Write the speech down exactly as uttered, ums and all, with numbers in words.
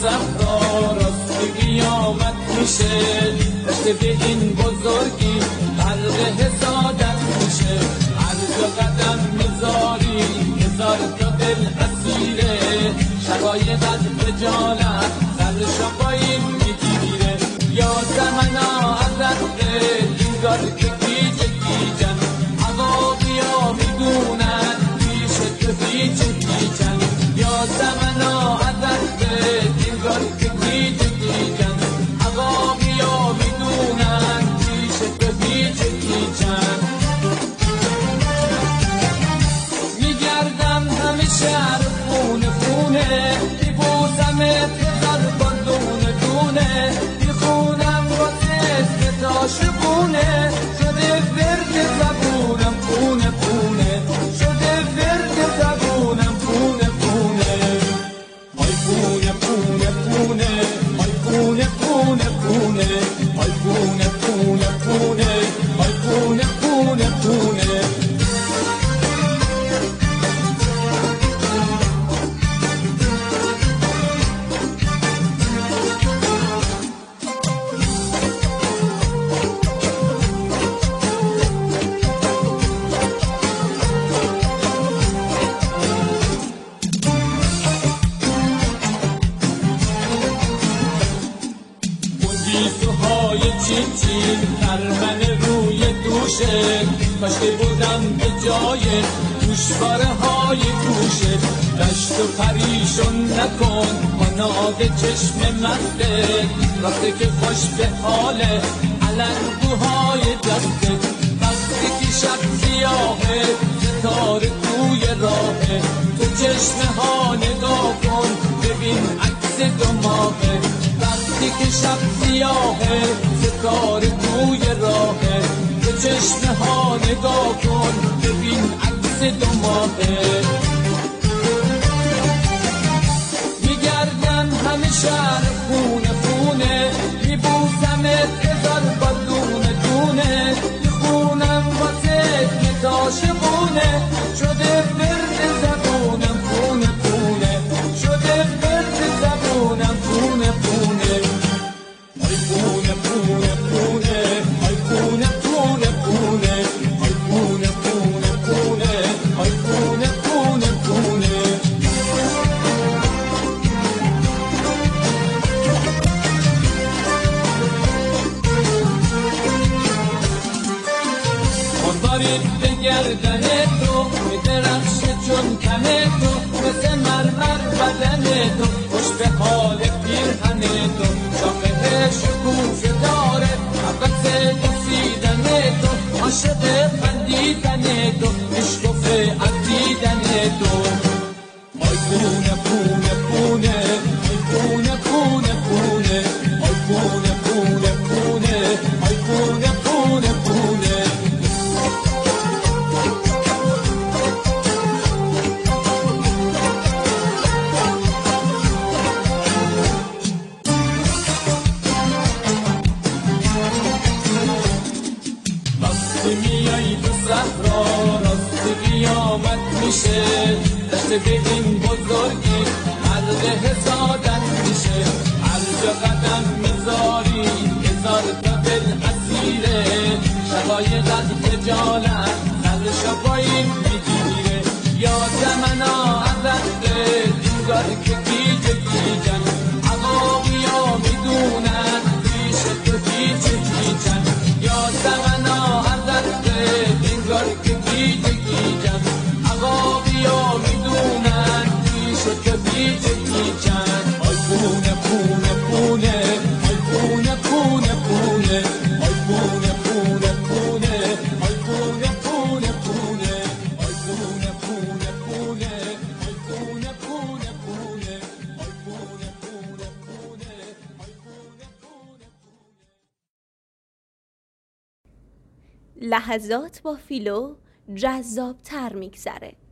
صحرا راست قیامت میشه، دست به این بزرگی غرق حسادت میشه. هر جا قدم میذاری هزار تا دل اسیره، شقایقت خجالت سرشو پایین میگیره. یا زمنا از رفته انگار که گیج گیجن، عقابیا میدونن پیش تو گیج گیجن. یا زمنا از رفته انگار که گیج گیجن، عقابیا میدونن پیش تو گیج گیجن. میگردم همه شهر خونه خونه، میبوسم اتزار با دونه دونه، میخونم واسه اسم تاشقونه، شده ورد زبونم خونه خونه، شده ورد زبونم خونه خونه. آی خونه خونه خونه، آی خونه خونه خونه، آی خونه خونه خونه، آی خونه خونه خونه. گیسوهای چین چین خرمن روی دوشه، کاشته بودم به جای گوشواره های گوشه. دشت و پریشون نکن مناد چشم مسته، وقتی که خوش به حاله علنگوهای دسته. وقتی که شب سیاهه ستاره توی راهه، تو چشم ها نگاه کن ببین عکس دو ماهه. وقتی که شب سیاهه ستاره توی راهه، به چشم ها نگاه کن ببین عکس دو ماهه. میگردم همه شهر خونه خونه، میبوسم اتزار با دونه دونه، میخونم واسه اسم تاشقونه، شده ورد زبونم خونه خونه، شده ورد زبونم خونه خونه. آی خونه خونه خونه، آی خونه خونه خونه، آی خونه خونه خونه، آی خونه خونه خونه. مروارید به گردن تو میدرخشه چون تن تو، مثل مرمر بدن تو خوش به حال پیرهن تو. شاخه شکوفه داره حبت بوسیدن تو، عاشق خندیدن تو، اشکفه عزیدن تو. آی خونه خونه خونه، آی خونه خونه خونه، آی خونه خونه خونه، آی خونه خونه خونه. میای تو صحرا راست قیامت میشه، دست به این بزرگی غرق حسادت میشه. هر جا قدم میذاری هزار تا دل اسیره، شقایقت خجالت سرشو پایین میگیره. یا زمنا از رفته انگار که گیج گیجن، عقابیا میدونن پیش تو گیج گیجن. یا زمنا از رفته انگار که گیج گیجن، عقابیا میدونن پیش تو گیج گیجن. آی خونه خونه خونه، آی خونه خونه خونه، آی خونه خونه خونه، آی خونه خونه خونه، آی خونه خونه خونه، آی خونه خونه خونه، آی خونه خونه خونه، آی خونه خونه. لحظات با فیلو جذاب تر میگذره.